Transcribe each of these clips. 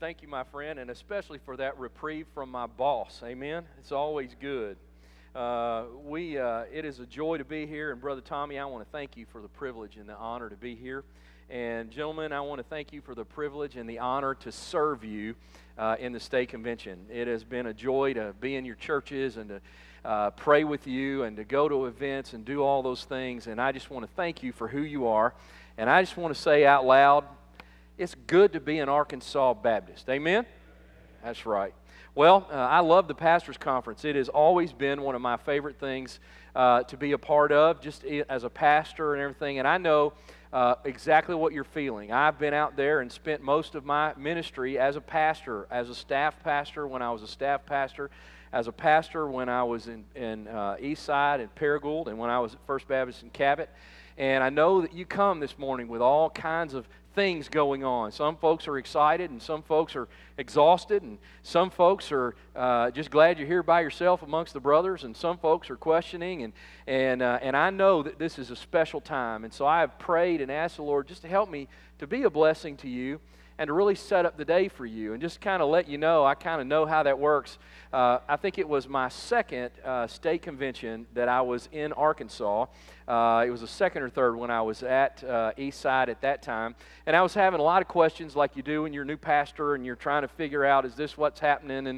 Thank you, my friend, and especially for that reprieve from my boss. Amen. It's always good. It is a joy to be here, and Brother Tommy, I want to thank you for the privilege and the honor to be here. And gentlemen, I want to thank you for the privilege and the honor to serve you in the state convention. It has been a joy to be in your churches and to pray with you and to go to events and do all those things. And I just want to thank you for who you are. And I just want to say out loud, it's good to be an Arkansas Baptist. Amen? That's right. Well, I love the Pastors Conference. It has always been one of my favorite things to be a part of, just as a pastor and everything. And I know exactly what you're feeling. I've been out there and spent most of my ministry as a pastor, as a staff pastor when I was a staff pastor, as a pastor when I was in Eastside and Paragould, and when I was at First Baptist in Cabot. And I know that you come this morning with all kinds of things going on. Some folks are excited, and some folks are exhausted, and some folks are just glad you're here by yourself amongst the brothers, and some folks are questioning, and I know that this is a special time, and so I have prayed and asked the Lord just to help me to be a blessing to you and to really set up the day for you, and just kind of let you know, I kind of know how that works. I think it was my second state convention that I was in Arkansas. It was the second or third when I was at Eastside at that time. And I was having a lot of questions like you do when you're a new pastor and you're trying to figure out, is this what's happening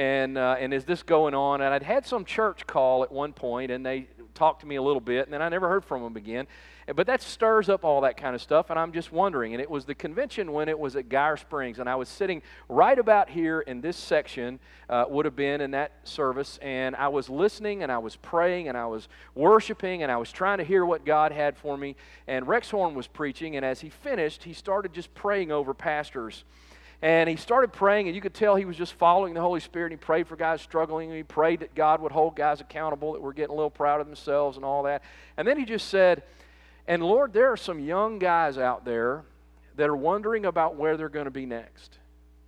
and is this going on? And I'd had some church call at one point, and they talked to me a little bit, and then I never heard from them again. But that stirs up all that kind of stuff, and I'm just wondering. And it was the convention when it was at Geyer Springs, and I was sitting right about here in this section, would have been in that service, and I was listening, and I was praying, and I was worshiping, and I was trying to hear what God had for me. And Rex Horn was preaching, and as he finished, he started just praying over pastors. And he started praying, and you could tell he was just following the Holy Spirit. And he prayed for guys struggling, and he prayed that God would hold guys accountable that were getting a little proud of themselves and all that. And then he just said, and Lord, there are some young guys out there that are wondering about where they're going to be next.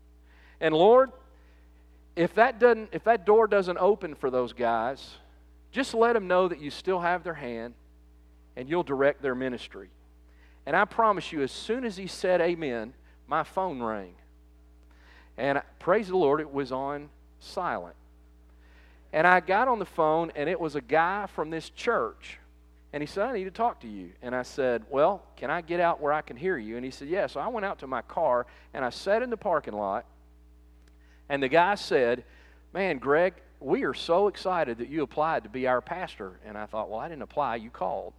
And Lord, if that door doesn't open for those guys, just let them know that you still have their hand and you'll direct their ministry. And I promise you, as soon as he said amen, my phone rang. And praise the Lord, it was on silent. And I got on the phone, and it was a guy from this church. And he said, I need to talk to you. And I said, well, can I get out where I can hear you? And he said, yeah. So I went out to my car, and I sat in the parking lot. And the guy said, man, Greg, we are so excited that you applied to be our pastor. And I thought, well, I didn't apply, you called.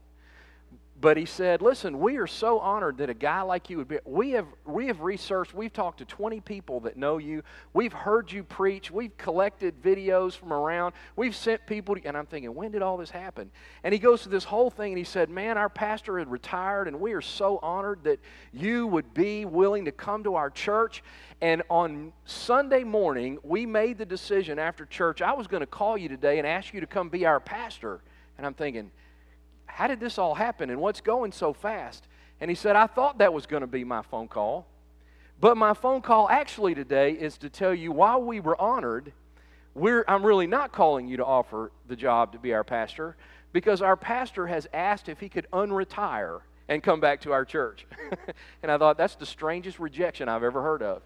But he said, listen, we are so honored that a guy like you would be. We have researched, we've talked to 20 people that know you. We've heard you preach. We've collected videos from around. We've sent people to, and I'm thinking, when did all this happen? And he goes through this whole thing, and he said, man, our pastor had retired, and we are so honored that you would be willing to come to our church. And on Sunday morning, we made the decision after church, I was going to call you today and ask you to come be our pastor. And I'm thinking, how did this all happen, and what's going so fast? And he said, I thought that was going to be my phone call. But my phone call actually today is to tell you, while we were honored, I'm really not calling you to offer the job to be our pastor, because our pastor has asked if he could unretire and come back to our church. And I thought, that's the strangest rejection I've ever heard of.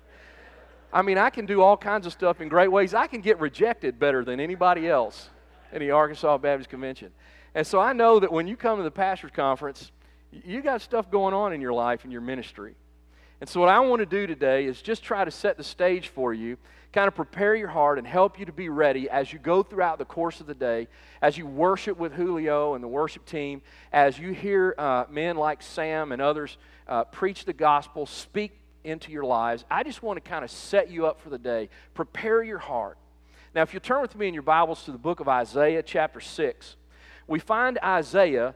I mean, I can do all kinds of stuff in great ways. I can get rejected better than anybody else in the Arkansas Baptist Convention. And so I know that when you come to the Pastors Conference, you got stuff going on in your life and your ministry. And so what I want to do today is just try to set the stage for you, kind of prepare your heart and help you to be ready as you go throughout the course of the day, as you worship with Julio and the worship team, as you hear men like Sam and others preach the gospel, speak into your lives. I just want to kind of set you up for the day, prepare your heart. Now, if you turn with me in your Bibles to the book of Isaiah chapter 6, we find Isaiah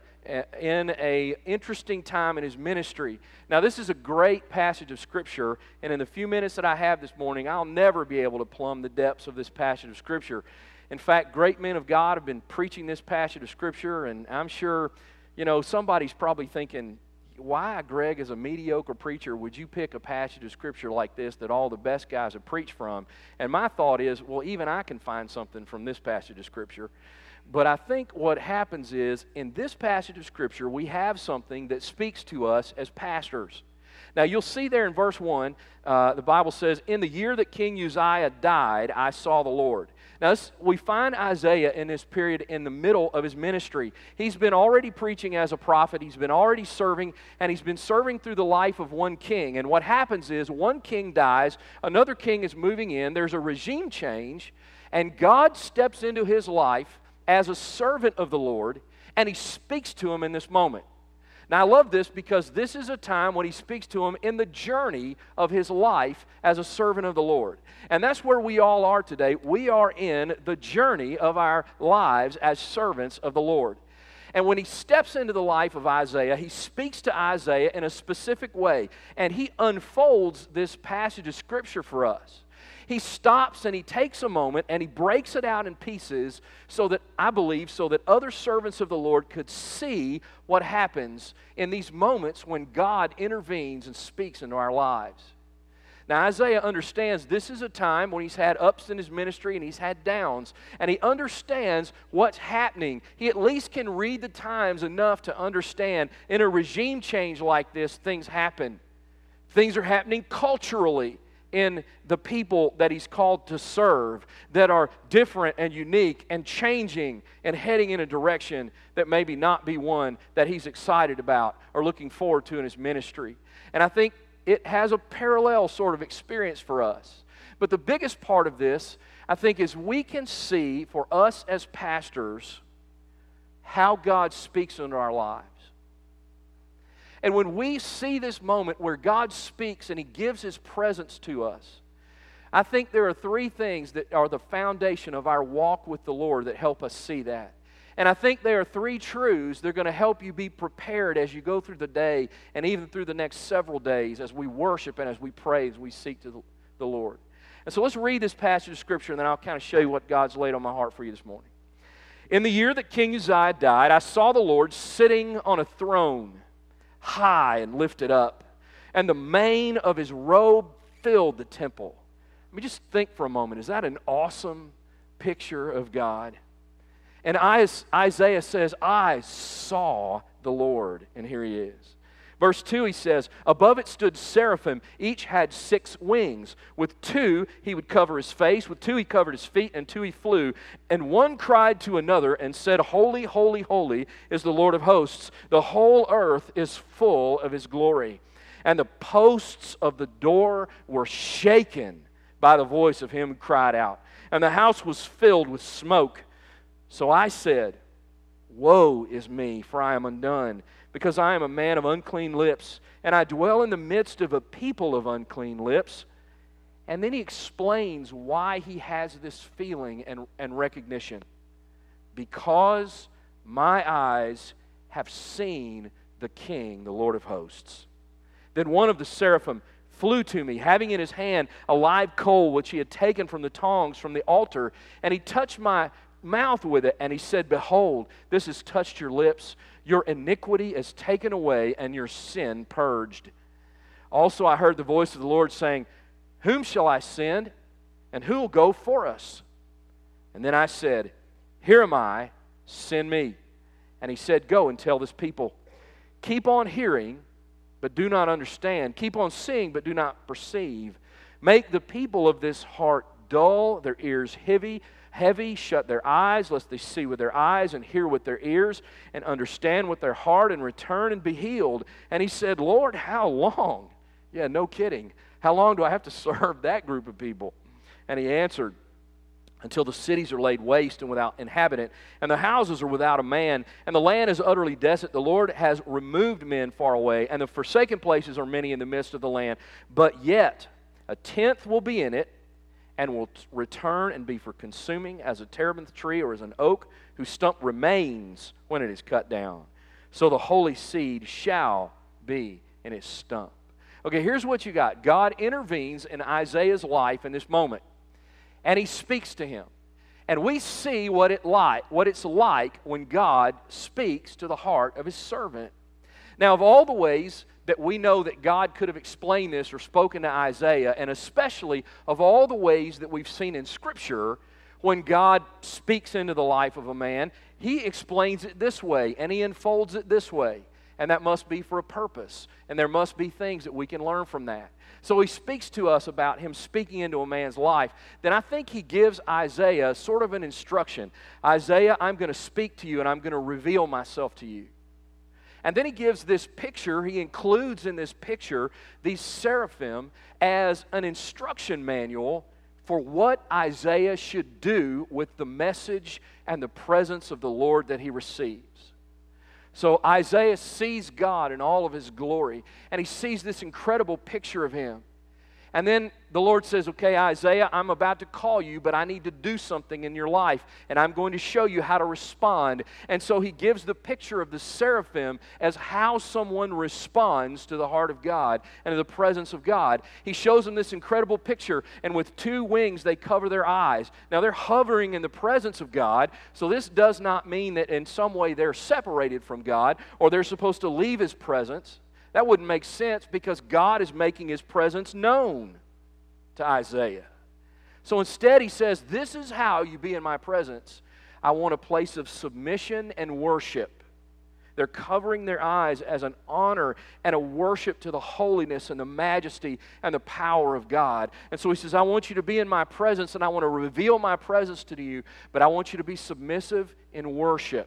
in an interesting time in his ministry. Now, this is a great passage of Scripture, and in the few minutes that I have this morning, I'll never be able to plumb the depths of this passage of Scripture. In fact, great men of God have been preaching this passage of Scripture, and I'm sure, somebody's probably thinking, why, Greg, as a mediocre preacher, would you pick a passage of Scripture like this that all the best guys have preached from? And my thought is, well, even I can find something from this passage of Scripture. But I think what happens is, in this passage of Scripture, we have something that speaks to us as pastors. Now, you'll see there in verse 1, the Bible says, "In the year that King Uzziah died, I saw the Lord." Now, we find Isaiah in this period in the middle of his ministry. He's been already preaching as a prophet. He's been already serving, and he's been serving through the life of one king. And what happens is one king dies, another king is moving in, there's a regime change, and God steps into his life as a servant of the Lord, and he speaks to him in this moment. Now, I love this because this is a time when he speaks to him in the journey of his life as a servant of the Lord. And that's where we all are today. We are in the journey of our lives as servants of the Lord. And when he steps into the life of Isaiah, he speaks to Isaiah in a specific way. And he unfolds this passage of Scripture for us. He stops and he takes a moment and he breaks it out in pieces so that, I believe, so that other servants of the Lord could see what happens in these moments when God intervenes and speaks into our lives. Now, Isaiah understands this is a time when he's had ups in his ministry and he's had downs, and he understands what's happening. He at least can read the times enough to understand in a regime change like this, things happen. Things are happening culturally in the people that he's called to serve that are different and unique and changing and heading in a direction that maybe not be one that he's excited about or looking forward to in his ministry. And I think it has a parallel sort of experience for us. But the biggest part of this, I think, is we can see for us as pastors how God speaks into our lives. And when we see this moment where God speaks and He gives His presence to us, I think there are three things that are the foundation of our walk with the Lord that help us see that. And I think there are three truths that are going to help you be prepared as you go through the day and even through the next several days as we worship and as we pray, as we seek to the Lord. And so let's read this passage of Scripture and then I'll kind of show you what God's laid on my heart for you this morning. "In the year that King Uzziah died, I saw the Lord sitting on a throne, high and lifted up, and the mane of His robe filled the temple." Let me just think for a moment. Is that an awesome picture of God? And Isaiah says, "I saw the Lord," and here He is. Verse 2, he says, "Above it stood seraphim, each had 6 wings. With 2 he would cover his face, with 2 he covered his feet, and 2 he flew. And one cried to another and said, 'Holy, holy, holy is the Lord of hosts. The whole earth is full of His glory.' And the posts of the door were shaken by the voice of him who cried out. And the house was filled with smoke. So I said, 'Woe is me, for I am undone, because I am a man of unclean lips, and I dwell in the midst of a people of unclean lips.'" And then he explains why he has this feeling and recognition. "Because my eyes have seen the King, the Lord of hosts." Then one of the seraphim flew to me, having in his hand a live coal which he had taken from the tongs from the altar, and he touched my mouth with it, and he said, "Behold, this has touched your lips. Your iniquity is taken away, and your sin purged." Also I heard the voice of the Lord saying, "Whom shall I send, and who will go for us?" And then I said, "Here am I, send me." And He said, "Go and tell this people, keep on hearing, but do not understand. Keep on seeing, but do not perceive. Make the people of this heart dull, their ears heavy, shut their eyes, lest they see with their eyes and hear with their ears and understand with their heart and return and be healed." And he said, "Lord, how long?" Yeah, no kidding. "How long do I have to serve that group of people?" And He answered, "Until the cities are laid waste and without inhabitant, and the houses are without a man, and the land is utterly desolate. The Lord has removed men far away, and the forsaken places are many in the midst of the land. But yet 1/10 will be in it, and will return and be for consuming, as a terebinth tree or as an oak whose stump remains when it is cut down. So the holy seed shall be in its stump." Okay, here's what you got. God intervenes in Isaiah's life in this moment, and He speaks to him. And we see what it's like when God speaks to the heart of His servant. Now, of all the ways that we know that God could have explained this or spoken to Isaiah, and especially of all the ways that we've seen in Scripture, when God speaks into the life of a man, He explains it this way, and He unfolds it this way. And that must be for a purpose. And there must be things that we can learn from that. So he speaks to us about him speaking into a man's life. Then I think he gives Isaiah sort of an instruction. Isaiah, I'm going to speak to you and I'm going to reveal myself to you. And then he gives this picture, he includes in this picture these seraphim as an instruction manual for what Isaiah should do with the message and the presence of the Lord that he receives. So Isaiah sees God in all of His glory, and he sees this incredible picture of Him. And then the Lord says, okay, Isaiah, I'm about to call you, but I need to do something in your life, and I'm going to show you how to respond. And so He gives the picture of the seraphim as how someone responds to the heart of God and to the presence of God. He shows them this incredible picture, and with 2 wings they cover their eyes. Now they're hovering in the presence of God, so this does not mean that in some way they're separated from God or they're supposed to leave His presence. That wouldn't make sense because God is making His presence known to Isaiah. So instead he says, this is how you be in my presence. I want a place of submission and worship. They're covering their eyes as an honor and a worship to the holiness and the majesty and the power of God. And so he says, I want you to be in my presence and I want to reveal my presence to you, but I want you to be submissive in worship.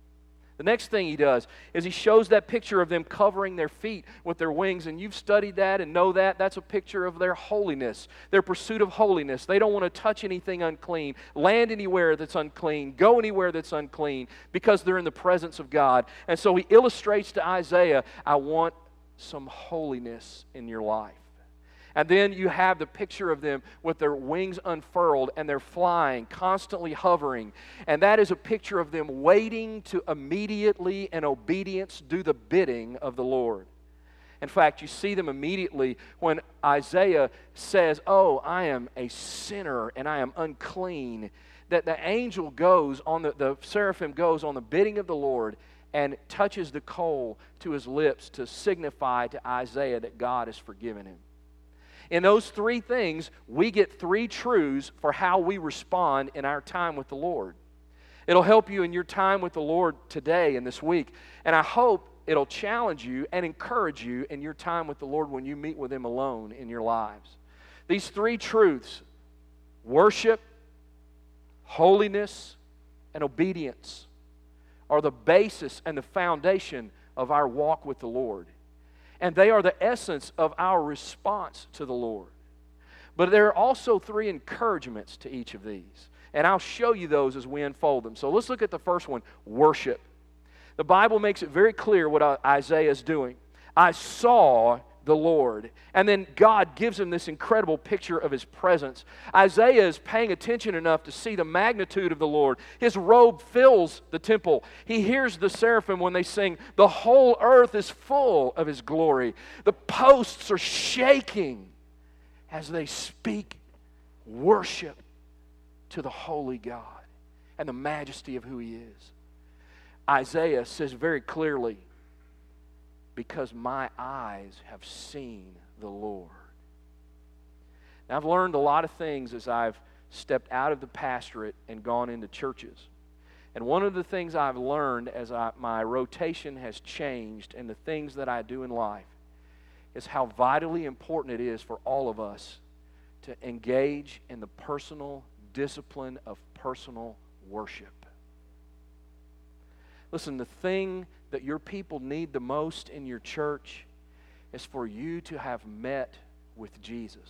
The next thing he does is he shows that picture of them covering their feet with their wings, and you've studied that and know that. That's a picture of their holiness, their pursuit of holiness. They don't want to touch anything unclean, land anywhere that's unclean, go anywhere that's unclean, because they're in the presence of God. And so he illustrates to Isaiah, I want some holiness in your life. And then you have the picture of them with their wings unfurled and they're flying, constantly hovering. And that is a picture of them waiting to immediately in obedience do the bidding of the Lord. In fact, you see them immediately when Isaiah says, oh, I am a sinner and I am unclean. That the angel goes on, the seraphim goes on the bidding of the Lord and touches the coal to his lips to signify to Isaiah that God has forgiven him. In those 3 things, we get 3 truths for how we respond in our time with the Lord. It'll help you in your time with the Lord today and this week. And I hope it'll challenge you and encourage you in your time with the Lord when you meet with Him alone in your lives. These 3 truths, worship, holiness, and obedience, are the basis and the foundation of our walk with the Lord. And they are the essence of our response to the Lord. But there are also 3 encouragements to each of these. And I'll show you those as we unfold them. So let's look at the first one, worship. The Bible makes it very clear what Isaiah is doing. I saw the Lord. And then God gives him this incredible picture of His presence. Isaiah is paying attention enough to see the magnitude of the Lord. His robe fills the temple. He hears the seraphim when they sing, the whole earth is full of His glory. The posts are shaking as they speak worship to the holy God and the majesty of who He is. Isaiah says very clearly, because my eyes have seen the Lord. Now, I've learned a lot of things as I've stepped out of the pastorate and gone into churches. And one of the things I've learned as my rotation has changed and the things that I do in life is how vitally important it is for all of us to engage in the personal discipline of personal worship. Listen, the thing that your people need the most in your church is for you to have met with Jesus.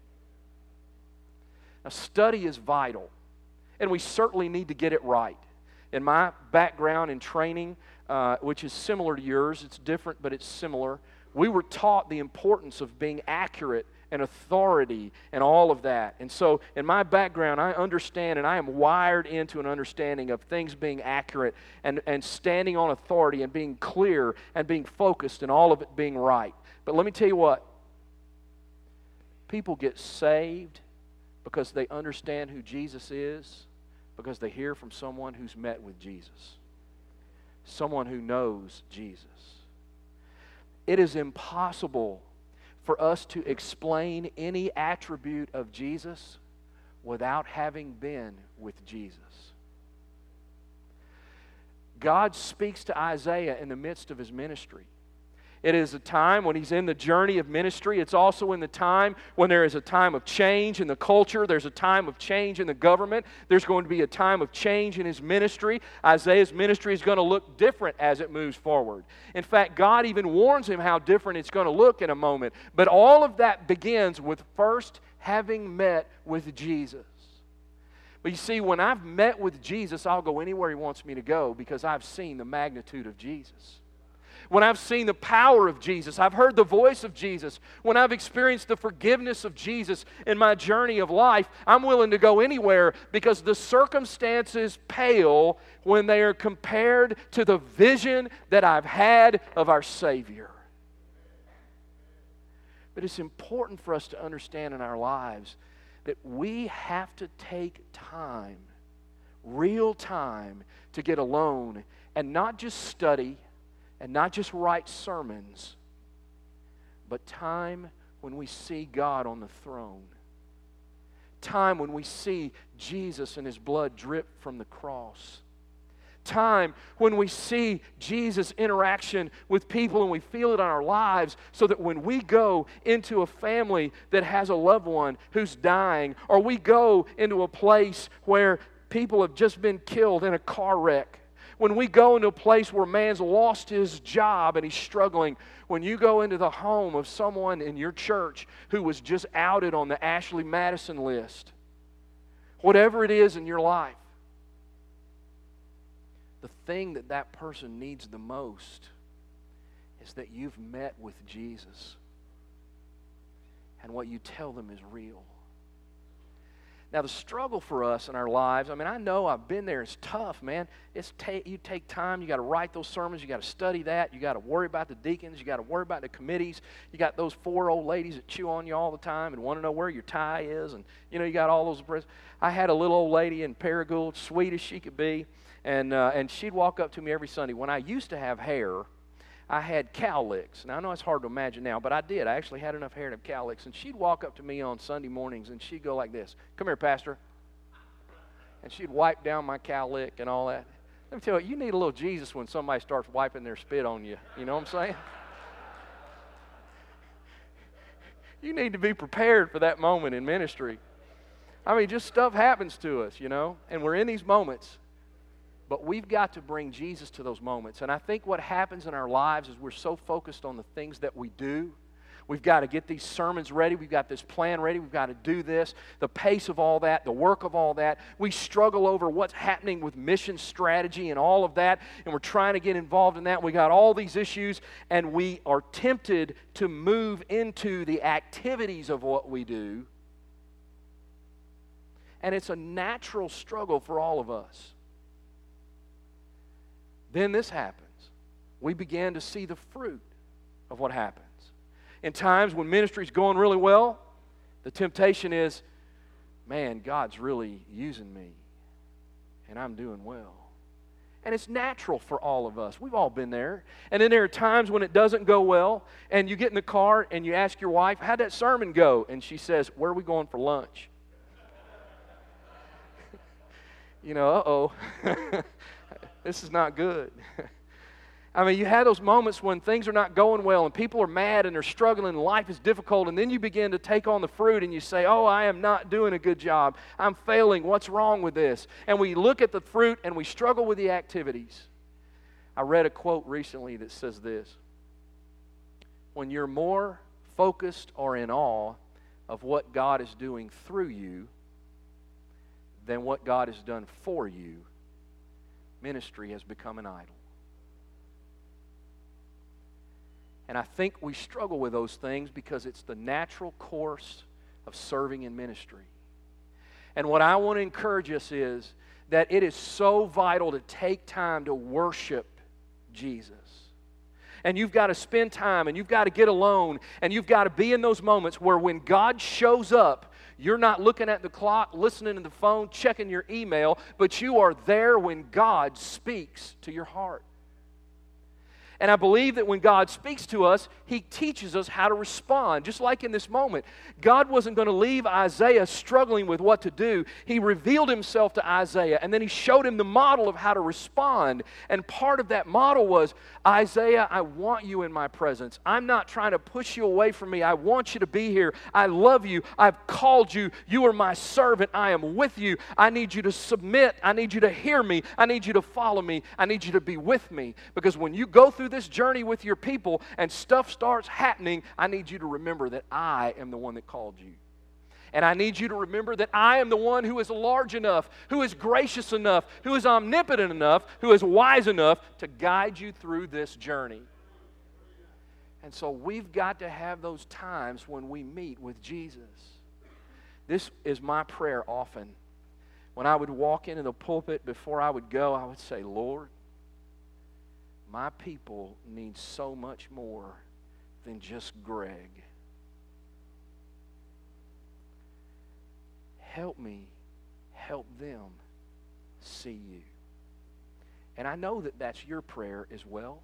Now, study is vital, and we certainly need to get it right. In my background in training, which is similar to yours, it's different, but it's similar, we were taught the importance of being accurate and authority and all of that. And so in my background, I understand and I am wired into an understanding of things being accurate and standing on authority and being clear and being focused and all of it being right. But let me tell you what, people get saved because they understand who Jesus is, because they hear from someone who's met with Jesus, someone who knows Jesus. It is impossible for us to explain any attribute of Jesus without having been with Jesus. God speaks to Isaiah in the midst of his ministry. It is a time when he's in the journey of ministry. It's also in the time when there is a time of change in the culture. There's a time of change in the government. There's going to be a time of change in his ministry. Isaiah's ministry is going to look different as it moves forward. In fact, God even warns him how different it's going to look in a moment. But all of that begins with first having met with Jesus. But you see, when I've met with Jesus, I'll go anywhere he wants me to go because I've seen the magnitude of Jesus. When I've seen the power of Jesus, I've heard the voice of Jesus, when I've experienced the forgiveness of Jesus in my journey of life, I'm willing to go anywhere because the circumstances pale when they are compared to the vision that I've had of our Savior. But it's important for us to understand in our lives that we have to take time, real time, to get alone and not just study and not just write sermons, but time when we see God on the throne. Time when we see Jesus and His blood drip from the cross. Time when we see Jesus' interaction with people and we feel it in our lives, so that when we go into a family that has a loved one who's dying, or we go into a place where people have just been killed in a car wreck, when we go into a place where man's lost his job and he's struggling, when you go into the home of someone in your church who was just outed on the Ashley Madison list, whatever it is in your life, the thing that that person needs the most is that you've met with Jesus and what you tell them is real. Now, the struggle for us in our lives, I mean, I know I've been there. It's tough, man. You take time. You got to write those sermons. You got to study that. You got to worry about the deacons. You got to worry about the committees. You got those 4 old ladies that chew on you all the time and want to know where your tie is. And, you got all those. I had a little old lady in Paragould, sweet as she could be, and she'd walk up to me every Sunday. When I used to have hair, I had cowlicks. Now, I know it's hard to imagine now, but I did. I actually had enough hair to have cowlicks. And she'd walk up to me on Sunday mornings, and she'd go like this. Come here, Pastor. And she'd wipe down my cowlick and all that. Let me tell you need a little Jesus when somebody starts wiping their spit on you. You know what I'm saying? You need to be prepared for that moment in ministry. I mean, just stuff happens to us, and we're in these moments. But we've got to bring Jesus to those moments. And I think what happens in our lives is we're so focused on the things that we do. We've got to get these sermons ready. We've got this plan ready. We've got to do this. The pace of all that, the work of all that. We struggle over what's happening with mission strategy and all of that. And we're trying to get involved in that. We got all these issues. And we are tempted to move into the activities of what we do. And it's a natural struggle for all of us. Then this happens. We begin to see the fruit of what happens. In times when ministry's going really well, the temptation is, man, God's really using me, and I'm doing well. And it's natural for all of us. We've all been there. And then there are times when it doesn't go well, and you get in the car and you ask your wife, how'd that sermon go? And she says, where are we going for lunch? Uh-oh. This is not good. I mean, you have those moments when things are not going well and people are mad and they're struggling and life is difficult, and then you begin to take on the fruit and you say, oh, I am not doing a good job. I'm failing. What's wrong with this? And we look at the fruit and we struggle with the activities. I read a quote recently that says this: when you're more focused or in awe of what God is doing through you than what God has done for you, ministry has become an idol. And I think we struggle with those things because it's the natural course of serving in ministry. And what I want to encourage us is that it is so vital to take time to worship Jesus. And you've got to spend time, and you've got to get alone, and you've got to be in those moments where when God shows up, you're not looking at the clock, listening to the phone, checking your email, but you are there when God speaks to your heart. And I believe that when God speaks to us, He teaches us how to respond. Just like in this moment, God wasn't going to leave Isaiah struggling with what to do. He revealed Himself to Isaiah, and then He showed him the model of how to respond. And part of that model was, Isaiah, I want you in my presence. I'm not trying to push you away from me. I want you to be here. I love you. I've called you. You are my servant. I am with you. I need you to submit. I need you to hear me. I need you to follow me. I need you to be with me. Because when you go through this journey with your people and stuff starts happening, I need you to remember that I am the one that called you. And I need you to remember that I am the one who is large enough, who is gracious enough, who is omnipotent enough, who is wise enough to guide you through this journey. And so we've got to have those times when we meet with Jesus. This is my prayer often. When I would walk into the pulpit before I would go, I would say, Lord, my people need so much more than just Greg. Help me help them see you. And I know that that's your prayer as well.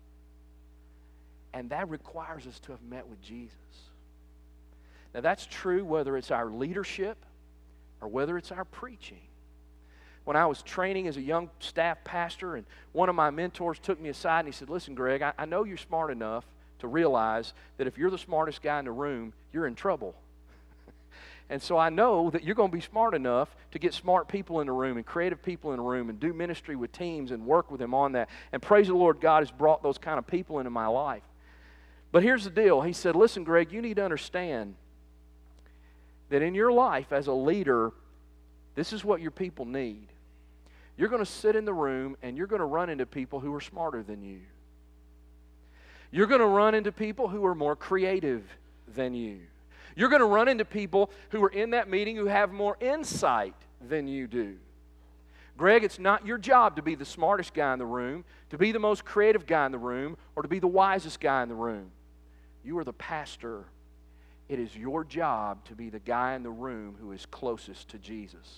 And that requires us to have met with Jesus. Now that's true whether it's our leadership or whether it's our preaching. When I was training as a young staff pastor, and one of my mentors took me aside and he said, listen, Greg, I know you're smart enough to realize that if you're the smartest guy in the room, you're in trouble. And so I know that you're going to be smart enough to get smart people in the room and creative people in the room and do ministry with teams and work with them on that. And praise the Lord, God has brought those kind of people into my life. But here's the deal. He said, listen, Greg, you need to understand that in your life as a leader, this is what your people need. You're going to sit in the room and you're going to run into people who are smarter than you. You're going to run into people who are more creative than you. You're going to run into people who are in that meeting who have more insight than you do. Greg, it's not your job to be the smartest guy in the room, to be the most creative guy in the room, or to be the wisest guy in the room. You are the pastor. It is your job to be the guy in the room who is closest to Jesus.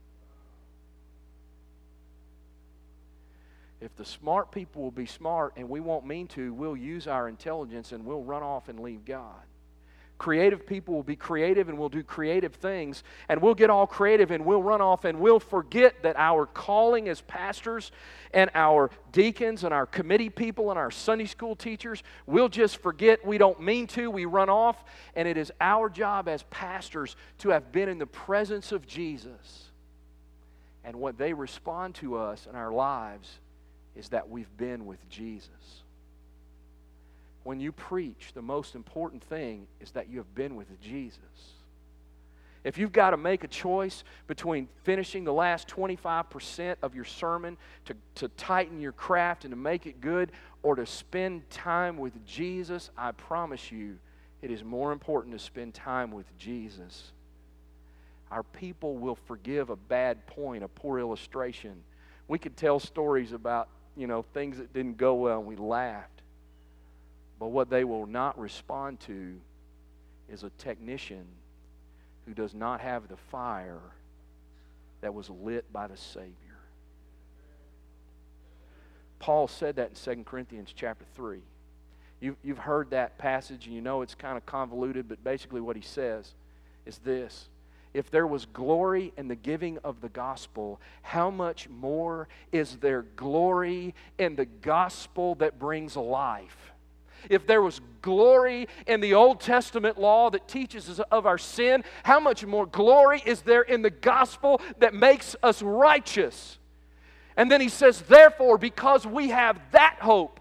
If the smart people will be smart and we won't mean to, we'll use our intelligence and we'll run off and leave God. Creative people will be creative and we'll do creative things, and we'll get all creative and we'll run off and we'll forget that our calling as pastors and our deacons and our committee people and our Sunday school teachers, we'll just forget. We don't mean to. We run off, and it is our job as pastors to have been in the presence of Jesus. And what they respond to us in our lives is that we've been with Jesus. When you preach, the most important thing is that you have been with Jesus. If you've got to make a choice between finishing the last 25% of your sermon to tighten your craft and to make it good, or to spend time with Jesus, I promise you, it is more important to spend time with Jesus. Our people will forgive a bad point, a poor illustration. We could tell stories about, things that didn't go well and we laughed. But what they will not respond to is a technician who does not have the fire that was lit by the Savior. Paul said that in 2 Corinthians chapter 3. You've heard that passage and you know it's kind of convoluted, but basically what he says is this. If there was glory in the giving of the gospel, how much more is there glory in the gospel that brings life? If there was glory in the Old Testament law that teaches us of our sin, how much more glory is there in the gospel that makes us righteous? And then he says, therefore, because we have that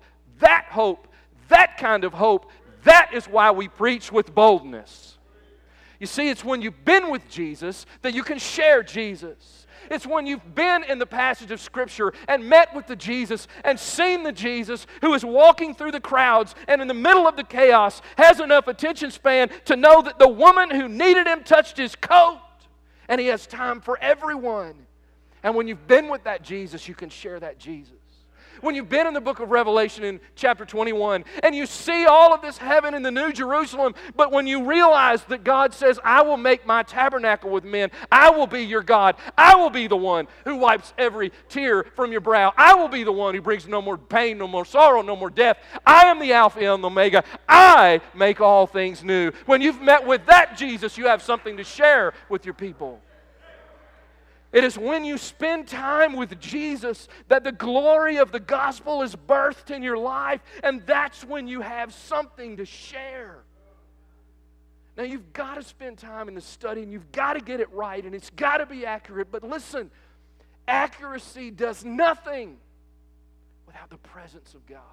kind of hope, that is why we preach with boldness. You see, it's when you've been with Jesus that you can share Jesus. It's when you've been in the passage of Scripture and met with the Jesus and seen the Jesus who is walking through the crowds and in the middle of the chaos has enough attention span to know that the woman who needed him touched his coat, and he has time for everyone. And when you've been with that Jesus, you can share that Jesus. when you've been in the book of Revelation in chapter 21 and you see all of this heaven in the New Jerusalem, but when you realize that God says, I will make my tabernacle with men, I will be your God, I will be the one who wipes every tear from your brow, I will be the one who brings no more pain, no more sorrow, no more death. I am the Alpha and the Omega. I make all things new. When you've met with that Jesus, you have something to share with your people. It is when you spend time with Jesus that the glory of the gospel is birthed in your life, and that's when you have something to share. Now, you've got to spend time in the study, and you've got to get it right, and it's got to be accurate. But listen, accuracy does nothing without the presence of God.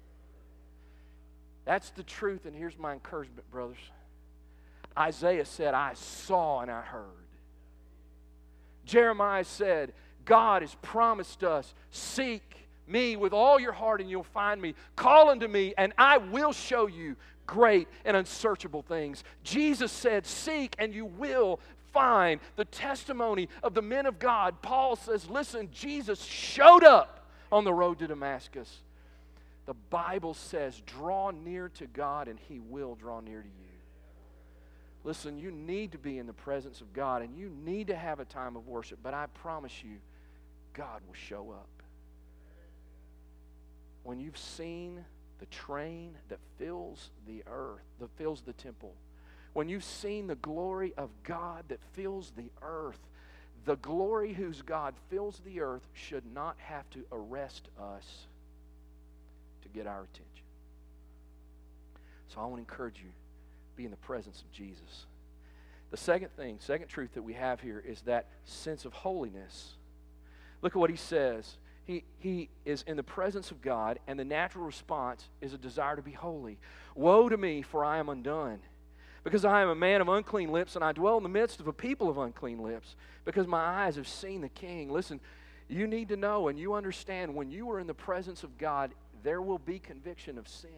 That's the truth, and here's my encouragement, brothers. Isaiah said, I saw and I heard. Jeremiah said, God has promised us, seek me with all your heart and you'll find me. Call unto me and I will show you great and unsearchable things. Jesus said, seek and you will find. The testimony of the men of God. Paul says, listen, Jesus showed up on the road to Damascus. The Bible says, draw near to God and He will draw near to you. Listen, you need to be in the presence of God and you need to have a time of worship, but I promise you, God will show up. When you've seen the train that fills the earth, that fills the temple, when you've seen the glory of God that fills the earth, the glory whose God fills the earth should not have to arrest us to get our attention. So I want to encourage you, be in the presence of Jesus. The second truth that we have here is that sense of holiness. Look at what he says. He is in the presence of God, and the natural response is a desire to be holy. Woe to me, for I am undone, because I am a man of unclean lips, and I dwell in the midst of a people of unclean lips, because my eyes have seen the King. Listen, you need to know and you understand when you are in the presence of God, there will be conviction of sin.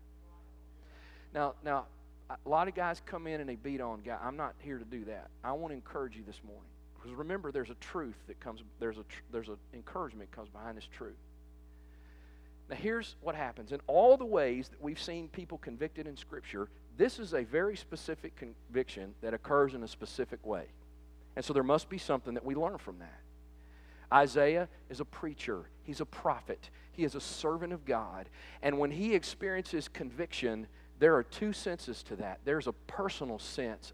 Now, a lot of guys come in and they beat on guys. I'm not here to do that. I want to encourage you this morning. Because remember, there's a truth that comes, there's an encouragement that comes behind this truth. Now here's what happens. In all the ways that we've seen people convicted in Scripture, this is a very specific conviction that occurs in a specific way. And so there must be something that we learn from that. Isaiah is a preacher. He's a prophet. He is a servant of God. And when he experiences conviction, there are two senses to that. There's a personal sense.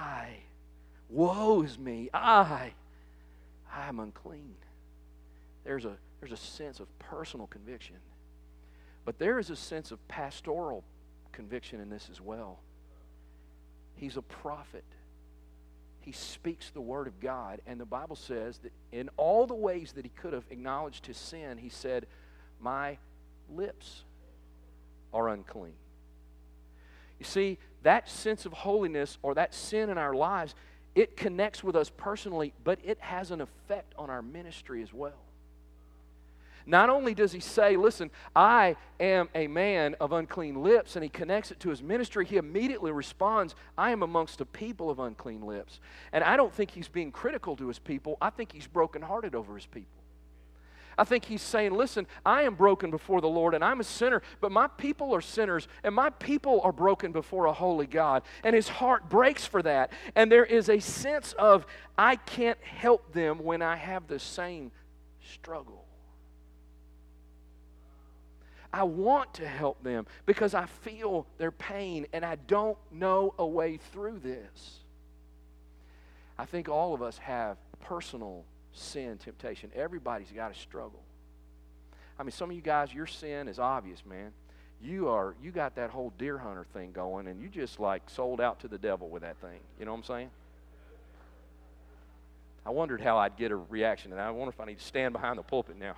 Woe is me. I'm unclean. There's a sense of personal conviction. But there is a sense of pastoral conviction in this as well. He's a prophet. He speaks the word of God. And the Bible says that in all the ways that he could have acknowledged his sin, he said, my lips are unclean. You see, that sense of holiness or that sin in our lives, it connects with us personally, but it has an effect on our ministry as well. Not only does he say, listen, I am a man of unclean lips, and he connects it to his ministry, he immediately responds, I am amongst a people of unclean lips. And I don't think he's being critical to his people. I think he's brokenhearted over his people. I think he's saying, listen, I am broken before the Lord and I'm a sinner, but my people are sinners and my people are broken before a holy God. And his heart breaks for that. And there is a sense of, I can't help them when I have the same struggle. I want to help them because I feel their pain and I don't know a way through this. I think all of us have personal sin, temptation. Everybody's got a struggle. I mean, some of you guys, your sin is obvious, man. You got that whole deer hunter thing going, and you just like sold out to the devil with that thing. You know what I'm saying? I wondered how I'd get a reaction, and I wonder if I need to stand behind the pulpit now.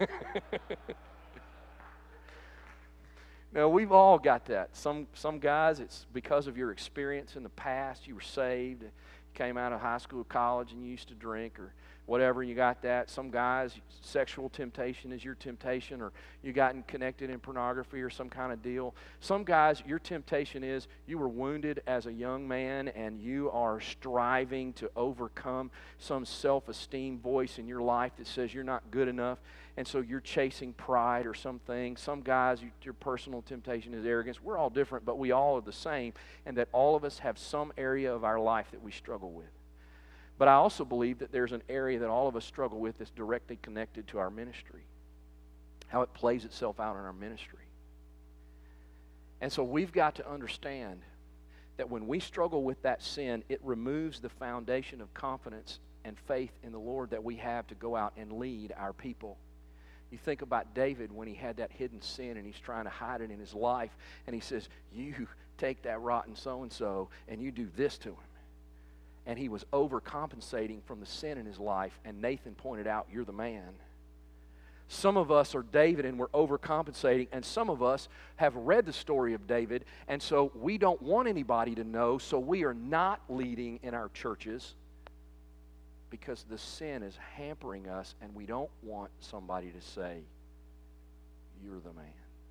No, we've all got that. Some guys, it's because of your experience in the past. You were saved, came out of high school, college, and you used to drink or whatever, you got that. Some guys, sexual temptation is your temptation, or you gotten connected in pornography or some kind of deal. Some guys, your temptation is you were wounded as a young man and you are striving to overcome some self-esteem voice in your life that says you're not good enough, and so you're chasing pride or something. Some guys, your personal temptation is arrogance. We're all different, but we all are the same, and that all of us have some area of our life that we struggle with. But I also believe that there's an area that all of us struggle with that's directly connected to our ministry, how it plays itself out in our ministry. And so we've got to understand that when we struggle with that sin, it removes the foundation of confidence and faith in the Lord that we have to go out and lead our people. You think about David when he had that hidden sin and he's trying to hide it in his life, and he says, you take that rotten so-and-so and you do this to him. And he was overcompensating from the sin in his life, and Nathan pointed out, you're the man. Some of us are David and we're overcompensating, and some of us have read the story of David, and so we don't want anybody to know, so we are not leading in our churches because the sin is hampering us, and we don't want somebody to say, you're the man.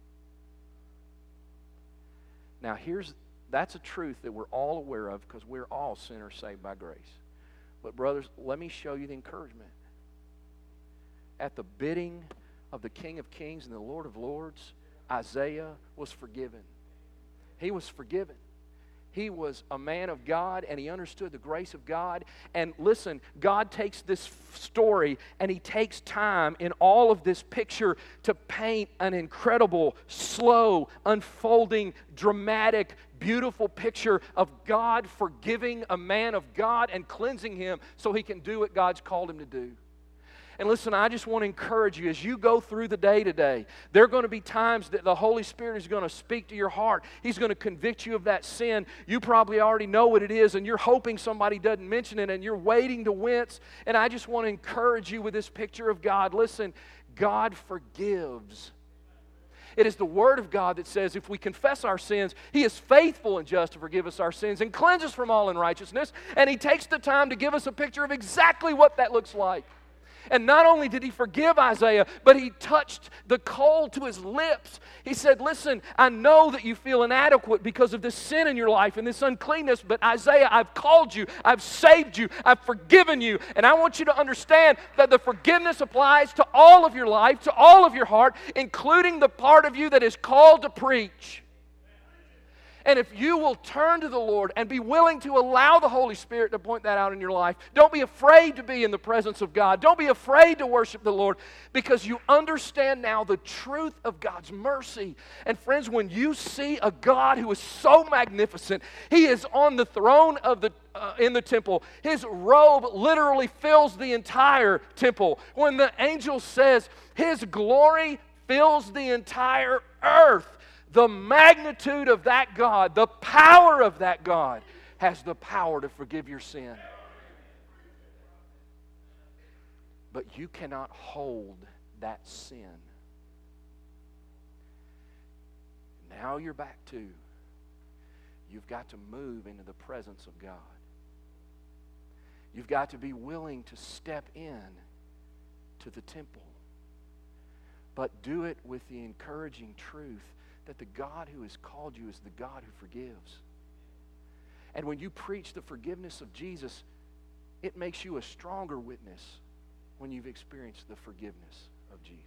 Now that's a truth that we're all aware of because we're all sinners saved by grace. But brothers, let me show you the encouragement. At the bidding of the King of Kings and the Lord of Lords, Isaiah was forgiven. He was forgiven. He was a man of God, and he understood the grace of God. And listen, God takes this story and he takes time in all of this picture to paint an incredible, slow, unfolding, dramatic, beautiful picture of God forgiving a man of God and cleansing him so he can do what God's called him to do. And listen, I just want to encourage you as you go through the day today, there are going to be times that the Holy Spirit is going to speak to your heart. He's going to convict you of that sin. You probably already know what it is, and you're hoping somebody doesn't mention it, and you're waiting to wince. And I just want to encourage you with this picture of God. Listen, God forgives. It is the Word of God that says if we confess our sins, He is faithful and just to forgive us our sins and cleanse us from all unrighteousness. And He takes the time to give us a picture of exactly what that looks like. And not only did he forgive Isaiah, but he touched the coal to his lips. He said, listen, I know that you feel inadequate because of this sin in your life and this uncleanness, but Isaiah, I've called you, I've saved you, I've forgiven you, and I want you to understand that the forgiveness applies to all of your life, to all of your heart, including the part of you that is called to preach. And if you will turn to the Lord and be willing to allow the Holy Spirit to point that out in your life, don't be afraid to be in the presence of God. Don't be afraid to worship the Lord because you understand now the truth of God's mercy. And friends, when you see a God who is so magnificent, He is on the throne of in the temple. His robe literally fills the entire temple. When the angel says His glory fills the entire earth, the magnitude of that God, the power of that God, has the power to forgive your sin. But you cannot hold that sin. Now you're back to, you've got to move into the presence of God. You've got to be willing to step in to the temple. But do it with the encouraging truth that the God who has called you is the God who forgives. And when you preach the forgiveness of Jesus, it makes you a stronger witness when you've experienced the forgiveness of Jesus.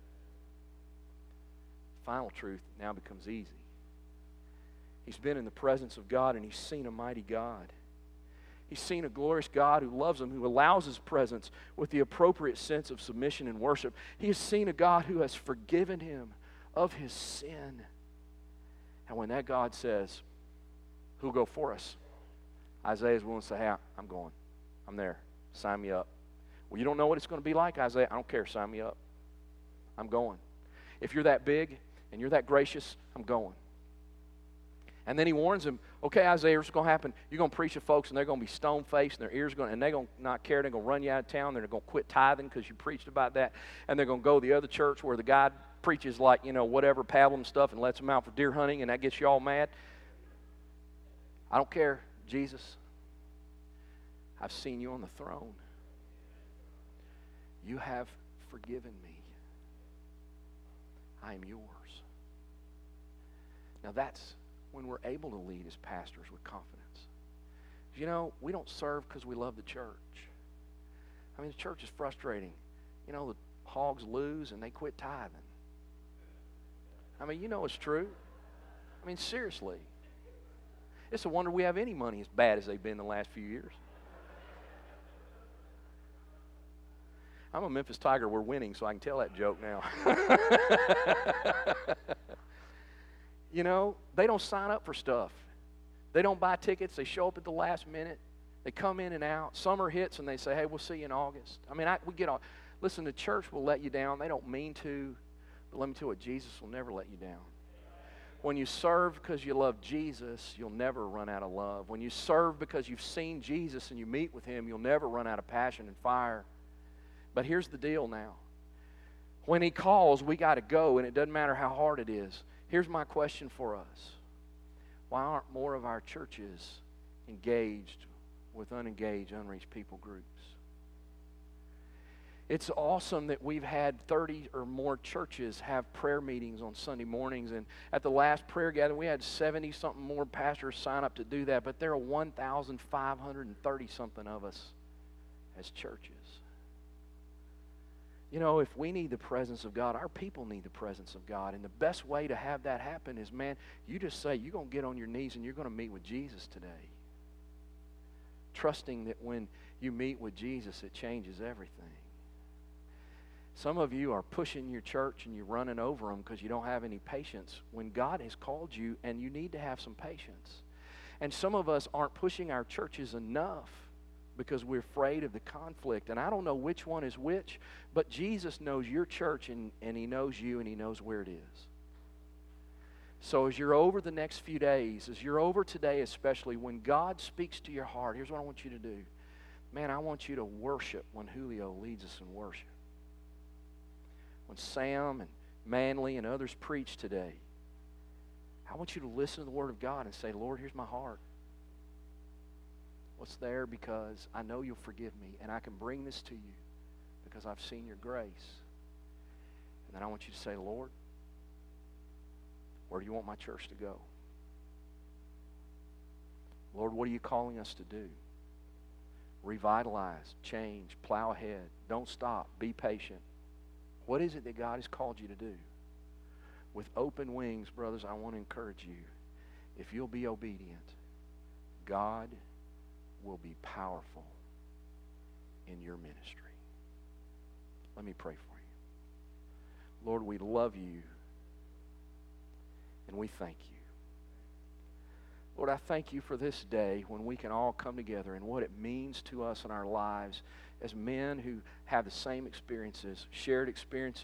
Final truth now becomes easy. He's been in the presence of God and he's seen a mighty God. He's seen a glorious God who loves him, who allows His presence with the appropriate sense of submission and worship. He has seen a God who has forgiven him of his sin. And when that God says, who'll go for us? Isaiah's willing to say, hey, I'm going. I'm there. Sign me up. Well, you don't know what it's going to be like, Isaiah. I don't care. Sign me up. I'm going. If you're that big and you're that gracious, I'm going. And then he warns him, okay, Isaiah, what's going to happen? You're going to preach to folks, and they're going to be stone-faced, and their ears going, and they're going to not care. They're going to run you out of town. They're going to quit tithing because you preached about that. And they're going to go to the other church where the guy preaches like, whatever, pablum stuff, and lets them out for deer hunting, and that gets you all mad. I don't care, Jesus. I've seen you on the throne. You have forgiven me. I am yours. Now that's when we're able to lead as pastors with confidence. You know, we don't serve because we love the church. I mean, the church is frustrating. You know, the hogs lose and they quit tithing. I mean, you know it's true. I mean, seriously. It's a wonder we have any money as bad as they've been the last few years. I'm a Memphis Tiger. We're winning, so I can tell that joke now. You know, they don't sign up for stuff. They don't buy tickets. They show up at the last minute. They come in and out. Summer hits, and they say, hey, we'll see you in August. I mean, we get on. Listen, the church will let you down. They don't mean to. But let me tell you what, Jesus will never let you down. When you serve because you love Jesus, you'll never run out of love. When you serve because you've seen Jesus and you meet with Him, you'll never run out of passion and fire. But here's the deal now. When He calls, we got to go, and it doesn't matter how hard it is. Here's my question for us. Why aren't more of our churches engaged with unengaged, unreached people groups? It's awesome that we've had 30 or more churches have prayer meetings on Sunday mornings. And at the last prayer gathering, we had 70-something more pastors sign up to do that. But there are 1,530-something of us as churches. You know, if we need the presence of God, our people need the presence of God. And the best way to have that happen is, man, you just say, you're going to get on your knees and you're going to meet with Jesus today. Trusting that when you meet with Jesus, it changes everything. Some of you are pushing your church and you're running over them because you don't have any patience when God has called you and you need to have some patience. And some of us aren't pushing our churches enough because we're afraid of the conflict. And I don't know which one is which, but Jesus knows your church and He knows you and He knows where it is. So as you're over the next few days, as you're over today especially, when God speaks to your heart, here's what I want you to do. Man, I want you to worship when Julio leads us in worship. When Sam and Manley and others preach today, I want you to listen to the Word of God and say, Lord, here's my heart. What's there? Because I know you'll forgive me, and I can bring this to you because I've seen your grace. And then I want you to say, Lord, where do you want my church to go? Lord, what are you calling us to do? Revitalize, change, plow ahead. Don't stop. Be patient. What is it that God has called you to do? With open wings, brothers, I want to encourage you. If you'll be obedient, God will be powerful in your ministry. Let me pray for you. Lord, we love you and we thank you. Lord, I thank you for this day when we can all come together and what it means to us in our lives as men who have the same experiences, shared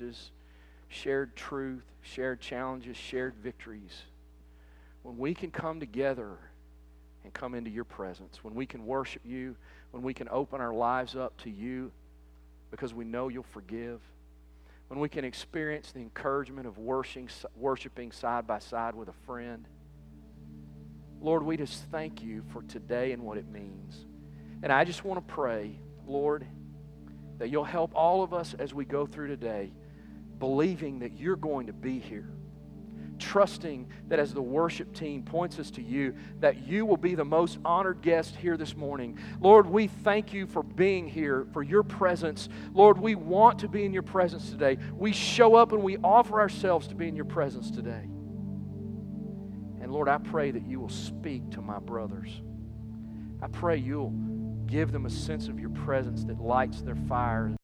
truth, shared challenges, shared victories. When we can come together and come into your presence, when we can worship you, when we can open our lives up to you because we know you'll forgive, when we can experience the encouragement of worshiping side by side with a friend. Lord, we just thank you for today and what it means. And I just want to pray, Lord, that you'll help all of us as we go through today, believing that you're going to be here, trusting that as the worship team points us to you, that you will be the most honored guest here this morning. Lord, we thank you for being here, for your presence. Lord, we want to be in your presence today. We show up and we offer ourselves to be in your presence today. And Lord, I pray that you will speak to my brothers. I pray you'll give them a sense of your presence that lights their fire.